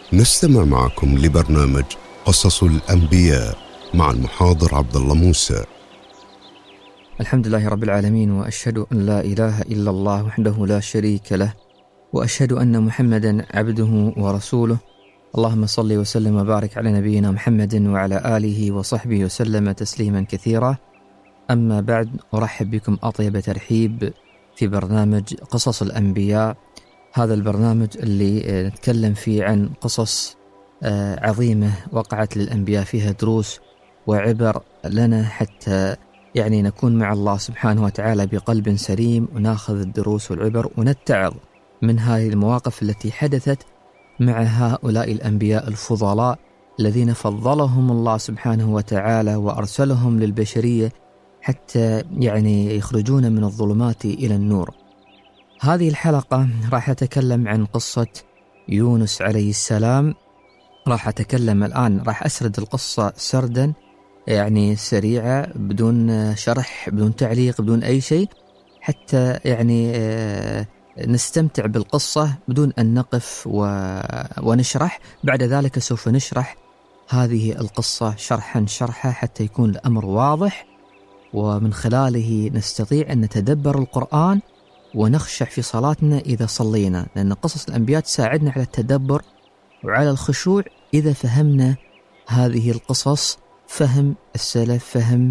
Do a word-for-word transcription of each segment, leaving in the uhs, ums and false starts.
نستمع معكم لبرنامج قصص الأنبياء مع المحاضر عبد الله موسى. الحمد لله رب العالمين، وأشهد أن لا إله إلا الله وحده لا شريك له، وأشهد أن محمدا عبده ورسوله. اللهم صل وسلم وبارك على نبينا محمد وعلى آله وصحبه وسلم تسليما كثيرا. أما بعد، أرحب بكم أطيب ترحيب في برنامج قصص الأنبياء. هذا البرنامج اللي نتكلم فيه عن قصص عظيمة وقعت للأنبياء، فيها دروس وعبر لنا حتى يعني نكون مع الله سبحانه وتعالى بقلب سليم، وناخذ الدروس والعبر ونتعظ من هذه المواقف التي حدثت مع هؤلاء الأنبياء الفضلاء الذين فضلهم الله سبحانه وتعالى وأرسلهم للبشرية حتى يعني يخرجون من الظلمات إلى النور. هذه الحلقة راح أتكلم عن قصة يونس عليه السلام. راح أتكلم الآن، راح أسرد القصة سردا يعني سريعة، بدون شرح، بدون تعليق، بدون أي شيء، حتى يعني نستمتع بالقصة بدون أن نقف ونشرح. بعد ذلك سوف نشرح هذه القصة شرحا شرحا حتى يكون الأمر واضح، ومن خلاله نستطيع أن نتدبر القرآن ونخشع في صلاتنا إذا صلينا، لأن قصص الأنبياء تساعدنا على التدبر وعلى الخشوع إذا فهمنا هذه القصص فهم السلف، فهم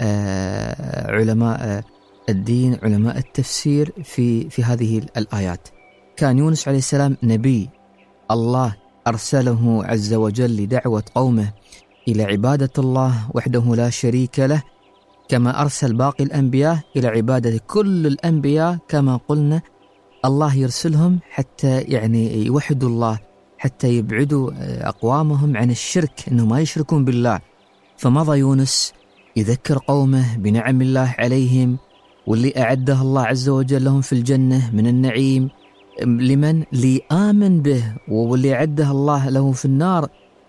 آه علماء آه الدين، علماء التفسير في في هذه الآيات. كان يونس عليه السلام نبي الله أرسله عز وجل لدعوة قومه إلى عبادة الله وحده لا شريك له، كما أرسل باقي الأنبياء إلى عبادة كل الأنبياء. كما قلنا الله يرسلهم حتى يعني يوحدوا الله، حتى يبعدوا أقوامهم عن الشرك، إنهم ما يشركون بالله. فمضى يونس يذكر قومه بنعم الله عليهم، واللي أعده الله عز وجل لهم في الجنة من النعيم لمن لآمن به، واللي أعده الله له في النار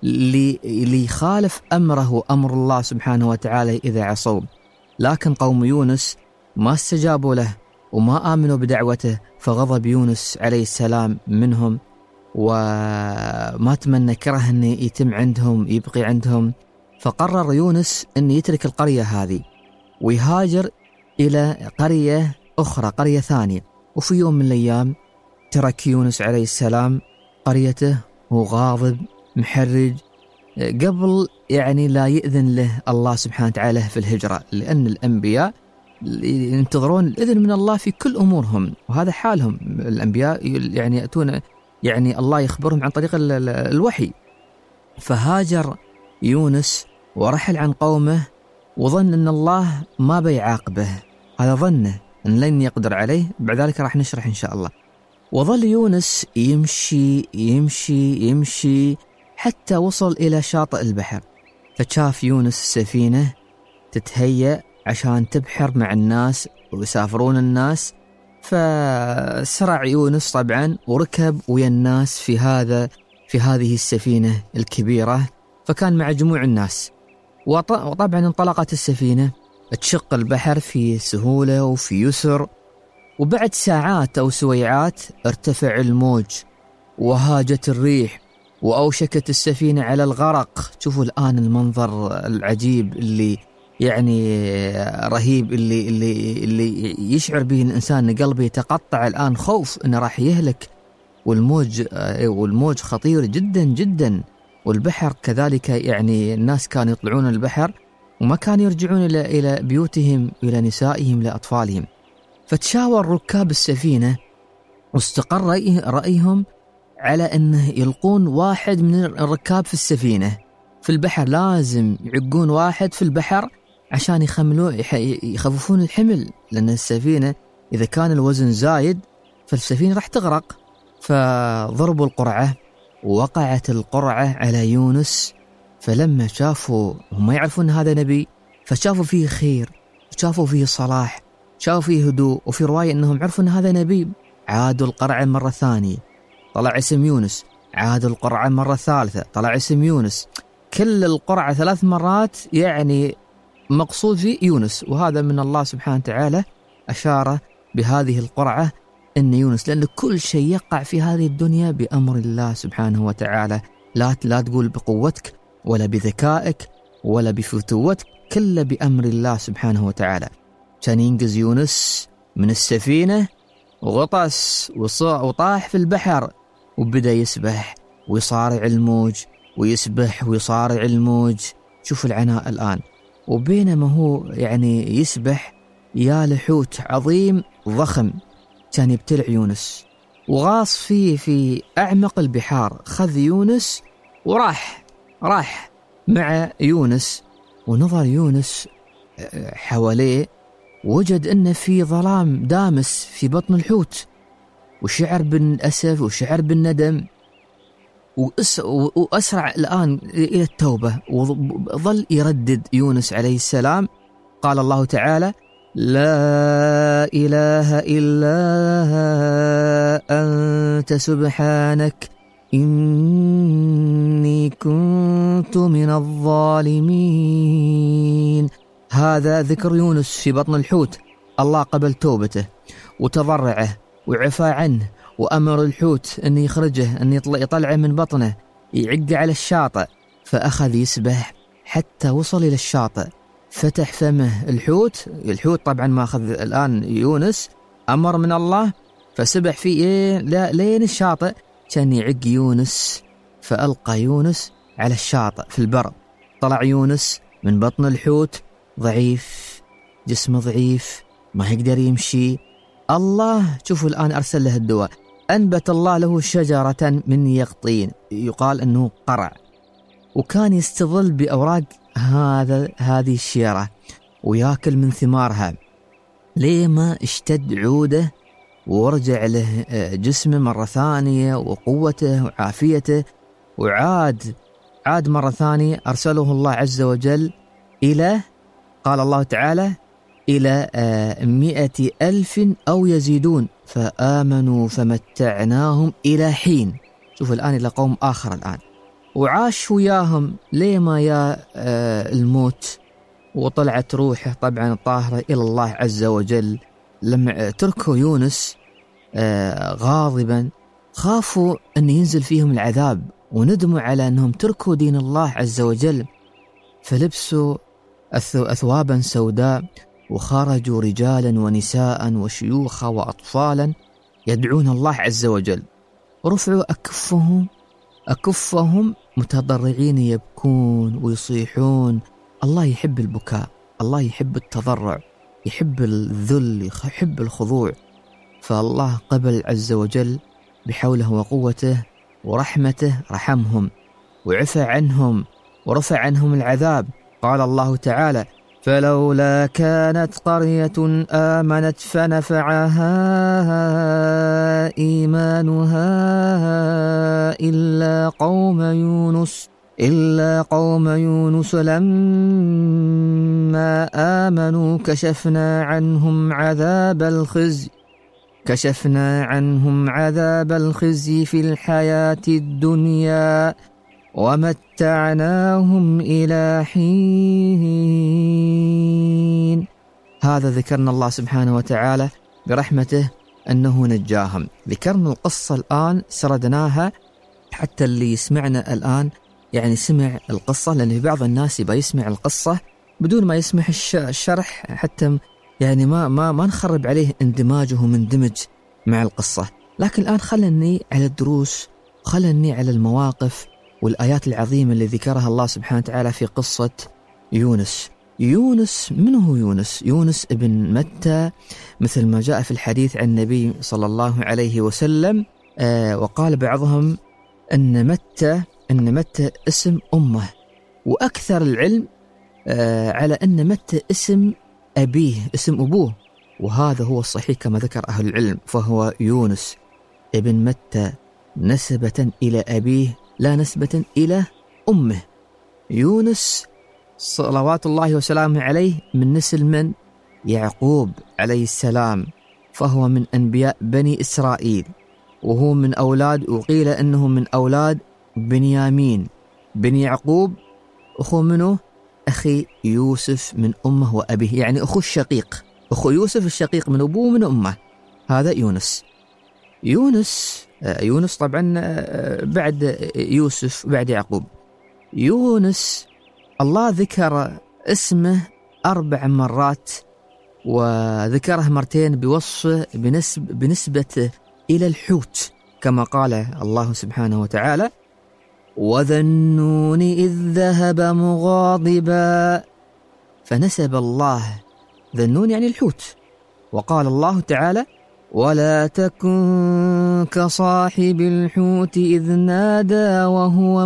ليخالف أمره أمر الله سبحانه وتعالى إذا عصوا. لكن قوم يونس ما استجابوا له وما آمنوا بدعوته، فغضب يونس عليه السلام منهم، وما تمنى كره أن يتم عندهم يبقي عندهم. فقرر يونس أن يترك القرية هذه ويهاجر إلى قرية أخرى، قرية ثانية. وفي يوم من الأيام ترك يونس عليه السلام قريته وغاضب محرج، قبل يعني لا يأذن له الله سبحانه وتعالى في الهجرة، لأن الأنبياء ينتظرون الإذن من الله في كل أمورهم، وهذا حالهم. الأنبياء يعني يأتون يعني الله يخبرهم عن طريق الوحي. فهاجر يونس ورحل عن قومه، وظن أن الله ما بيعاقبه، هذا ظنه أن لن يقدر عليه. بعد ذلك راح نشرح إن شاء الله. وظل يونس يمشي يمشي يمشي حتى وصل إلى شاطئ البحر، فشاف يونس السفينة تتهيأ عشان تبحر مع الناس ويسافرون الناس، فسرع يونس طبعا وركب ويا الناس في هذا في هذه السفينة الكبيرة، فكان مع جموع الناس. وطبعا انطلقت السفينة تشق البحر في سهولة وفي يسر، وبعد ساعات أو سويعات ارتفع الموج وهاجت الريح وأوشكت السفينة على الغرق. شوفوا الآن المنظر العجيب اللي يعني رهيب، اللي اللي اللي يشعر به الإنسان أن قلبه يتقطع الآن خوف أنه راح يهلك، والموج والموج خطير جدا جدا، والبحر كذلك. يعني الناس كانوا يطلعون البحر وما كانوا يرجعون إلى إلى بيوتهم، إلى نسائهم، لأطفالهم. فتشاور ركاب السفينة واستقر رأيهم على أنه يلقون واحد من الركاب في السفينة في البحر، لازم يعقون واحد في البحر عشان يخملوا يخففون الحمل، لأن السفينة إذا كان الوزن زايد فالسفينة راح تغرق. فضربوا القرعة ووقعت القرعة على يونس، فلما شافوا، هم يعرفون هذا نبي، فشافوا فيه خير، شافوا فيه صلاح، شافوا فيه هدوء، وفي رواية أنهم عرفوا أن هذا نبي. عادوا القرعة مرة ثانية، طلع اسم يونس. عادوا القرعة مرة ثالثة، طلع اسم يونس. كل القرعة ثلاث مرات يعني مقصود في يونس، وهذا من الله سبحانه وتعالى أشار بهذه القرعة أن يونس، لأن كل شيء يقع في هذه الدنيا بأمر الله سبحانه وتعالى. لا لا تقول بقوتك ولا بذكائك ولا بفتوتك، كله بأمر الله سبحانه وتعالى. كان ينقذ يونس من السفينة وغطس وطاح في البحر، وبدأ يسبح ويصارع الموج، ويسبح ويصارع الموج. شوف العناء الآن. وبينما هو يعني يسبح يا لحوت عظيم ضخم كان يبتلع يونس، وغاص فيه في أعمق البحار. خذ يونس وراح راح مع يونس. ونظر يونس حواليه، وجد أن في ظلام دامس في بطن الحوت، وشعر بالأسف وشعر بالندم، وأسرع الآن إلى التوبة. وظل يردد يونس عليه السلام. قال الله تعالى: لا إله إلا أنت سبحانك إني كنت من الظالمين. هذا ذكر يونس في بطن الحوت. الله قبل توبته وتضرعه وعفى عنه، وأمر الحوت أن يخرجه، أن يطلعه من بطنه، يعق على الشاطئ. فأخذ يسبح حتى وصل إلى الشاطئ، فتح فمه الحوت. الحوت طبعا ما أخذ الآن يونس، أمر من الله، فسبح فيه إيه لا لين الشاطئ. كان يعق يونس، فألقى يونس على الشاطئ في البر. طلع يونس من بطن الحوت ضعيف، جسمه ضعيف، ما يقدر يمشي. الله شوفوا الآن أرسل له الدواء. أنبت الله له شجرة من يقطين، يقال أنه قرع، وكان يستظل بأوراق هذا هذه الشجرة ويأكل من ثمارها. ليه ما اشتد عوده ورجع له جسمه مرة ثانية وقوته وعافيته، وعاد عاد مرة ثانية. أرسله الله عز وجل إلى، قال الله تعالى: إلى مئة ألف أو يزيدون فآمنوا فمتعناهم إلى حين. شوف الآن إلى قوم آخر الآن، وعاش وياهم ليه ما يا الموت، وطلعت روحه طبعا طاهرة إلى الله عز وجل. لما تركوا يونس غاضبا، خافوا أن ينزل فيهم العذاب، وندموا على أنهم تركوا دين الله عز وجل، فلبسوا أثوابا سوداء، وخرجوا رجالا ونساء وشيوخا وأطفالا يدعون الله عز وجل، ورفعوا أكفهم أكفهم متضرعين يبكون ويصيحون. الله يحب البكاء، الله يحب التضرع، يحب الذل، يحب الخضوع. فالله قبل عز وجل بحوله وقوته ورحمته رحمهم وعفى عنهم ورفع عنهم العذاب. قال الله تعالى: فلولا كانت قرية آمنت فنفعها إيمانها إلا قوم يونس إلا قوم يونس لما آمنوا كشفنا عنهم عذاب الخزي كشفنا عنهم عذاب الخزي في الحياة الدنيا ومتعناهم إلى حين. هذا ذكرنا الله سبحانه وتعالى برحمته أنه نجاهم. ذكرنا القصة الآن، سردناها حتى اللي يسمعنا الآن يعني سمع القصة، لأن بعض الناس يبقى يسمع القصة بدون ما يسمع الشرح، حتى يعني ما ما ما نخرب عليه اندماجه مندمج مع القصة. لكن الآن خلني على الدروس، خلني على المواقف والآيات العظيمة اللي ذكرها الله سبحانه وتعالى في قصة يونس. يونس من هو يونس؟ يونس ابن متى، مثل ما جاء في الحديث عن النبي صلى الله عليه وسلم. آه وقال بعضهم أن متى أن متى اسم أمه، وأكثر العلم آه على أن متى اسم أبيه، اسم أبوه، وهذا هو الصحيح كما ذكر أهل العلم. فهو يونس ابن متى نسبة إلى أبيه لا نسبة إلى أمه. يونس صلوات الله وسلامه عليه من نسل من؟ يعقوب عليه السلام، فهو من أنبياء بني إسرائيل، وهو من أولاد، وقيل أنه من أولاد بنيامين بن يعقوب، أخو منه أخي يوسف من أمه وأبيه، يعني أخو الشقيق، أخو يوسف الشقيق من أبوه من أمه. هذا يونس. يونس يونس طبعا بعد يوسف بعد يعقوب. يونس الله ذكر اسمه أربع مرات، وذكره مرتين بوصفه بنسب بنسبته إلى الحوت، كما قال الله سبحانه وتعالى: وذا النون إذ ذهب مغاضبا، فنسب الله ذا النون يعني الحوت. وقال الله تعالى: ولا تكن كصاحب الحوت إذ نادى وهو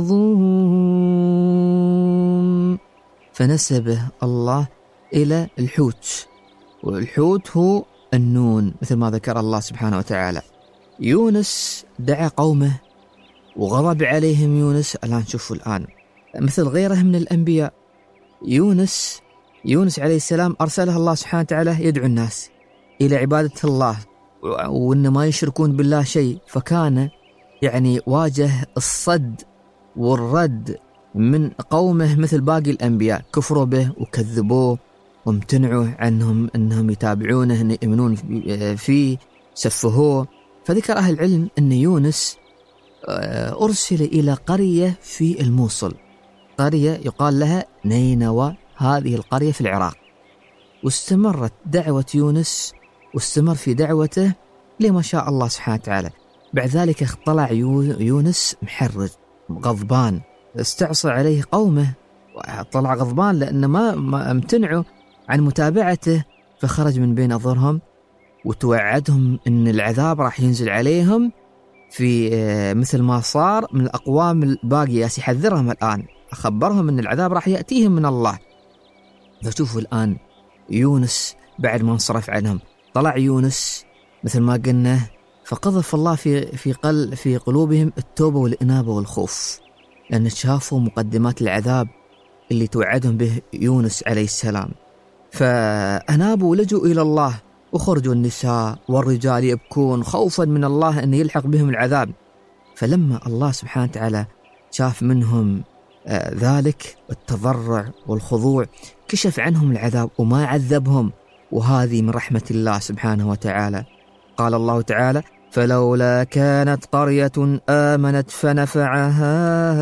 مكظوم، فنسبه الله إلى الحوت، والحوت هو النون مثل ما ذكر الله سبحانه وتعالى. يونس دعا قومه وغضب عليهم يونس. الآن شوفوا الآن مثل غيره من الأنبياء، يونس يونس عليه السلام أرسله الله سبحانه وتعالى يدعو الناس إلى عبادة الله وإن ما يشركون بالله شيء، فكان يعني واجه الصد والرد من قومه مثل باقي الأنبياء، كفروا به وكذبوه وامتنعوا عنهم أنهم يتابعونه أن يؤمنون فيه، سفهوه. فذكر أهل العلم أن يونس أرسل إلى قرية في الموصل، قرية يقال لها نينوى، هذه القرية في العراق. واستمرت دعوة يونس واستمر في دعوته لما شاء الله سبحانه وتعالى. بعد ذلك طلع يونس محرج غضبان، استعصى عليه قومه، طلع غضبان لأن ما, ما امتنعوا عن متابعته، فخرج من بين أظهرهم وتوعدهم أن العذاب راح ينزل عليهم في مثل ما صار من الأقوام الباقية، يحذرهم الآن، أخبرهم أن العذاب راح يأتيهم من الله. فشوفوا الآن يونس بعد ما انصرف عنهم، طلع يونس مثل ما قلنا، فقذف الله في في قل في قلوبهم التوبة والإنابة والخوف، لأن شافوا مقدمات العذاب اللي توعدهم به يونس عليه السلام. فأنابوا ولجوا إلى الله، وخرجوا النساء والرجال يبكون خوفا من الله أن يلحق بهم العذاب. فلما الله سبحانه وتعالى شاف منهم آه ذلك التضرع والخضوع، كشف عنهم العذاب وما عذبهم، وهذه من رحمة الله سبحانه وتعالى. قال الله تعالى: فلولا كانت قرية آمنت فنفعها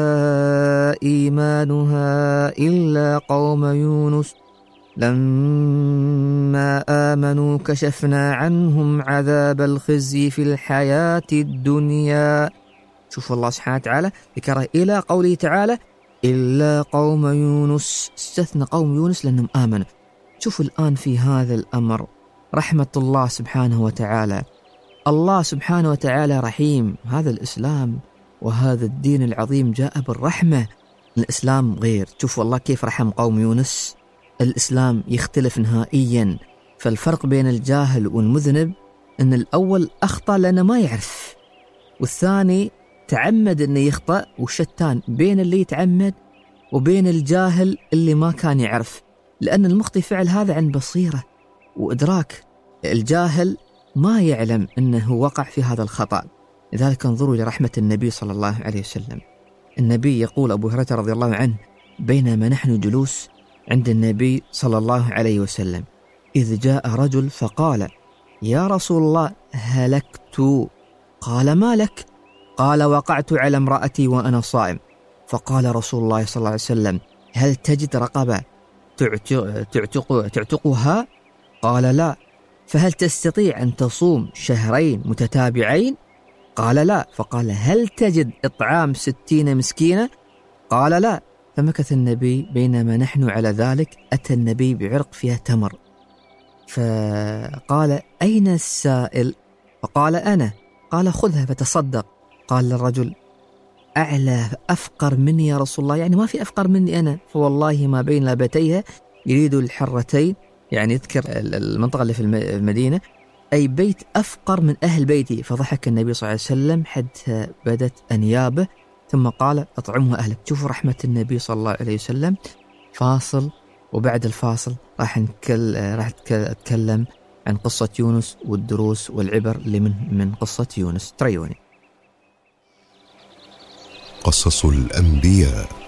إيمانها إلا قوم يونس لما آمنوا كشفنا عنهم عذاب الخزي في الحياة الدنيا. شوف الله سبحانه وتعالى ذكره إلى قوله تعالى: إلا قوم يونس، استثنى قوم يونس لأنهم آمنوا. شوفوا الآن في هذا الأمر رحمة الله سبحانه وتعالى. الله سبحانه وتعالى رحيم، هذا الإسلام وهذا الدين العظيم جاء بالرحمة. الإسلام غير، شوفوا الله كيف رحم قوم يونس. الإسلام يختلف نهائيا. فالفرق بين الجاهل والمذنب أن الأول أخطأ لأنه ما يعرف، والثاني تعمد أنه يخطأ، وشتان بين اللي يتعمد وبين الجاهل اللي ما كان يعرف، لأن المخطئ فعل هذا عن بصيرة وإدراك. الجاهل ما يعلم أنه وقع في هذا الخطأ. لذلك انظروا لرحمة النبي صلى الله عليه وسلم. النبي يقول أبو هريرة رضي الله عنه: بينما نحن جلوس عند النبي صلى الله عليه وسلم إذ جاء رجل فقال: يا رسول الله هلكت. قال: ما لك؟ قال: وقعت على امرأتي وأنا صائم. فقال رسول الله صلى الله عليه وسلم: هل تجد رقبة تعتق تعتقها؟ قال: لا. فهل تستطيع أن تصوم شهرين متتابعين؟ قال: لا. فقال: هل تجد إطعام ستين مسكينة؟ قال: لا. فمكث النبي. بينما نحن على ذلك أتى النبي بعرق فيها تمر، فقال: أين السائل؟ فقال: أنا. قال: خذها فتصدق. قال للرجل: أعلى أفقر مني يا رسول الله؟ يعني ما في أفقر مني أنا، فوالله ما بين لابتيها يريد الحرتين، يعني يذكر المنطقة اللي في المدينة، أي بيت أفقر من أهل بيتي. فضحك النبي صلى الله عليه وسلم حتى بدت أنيابه، ثم قال: أطعمه أهلك. شوفوا رحمة النبي صلى الله عليه وسلم. فاصل، وبعد الفاصل راح نكل... راح أتكلم عن قصة يونس والدروس والعبر اللي من من قصة يونس. تريوني. قصص الأنبياء.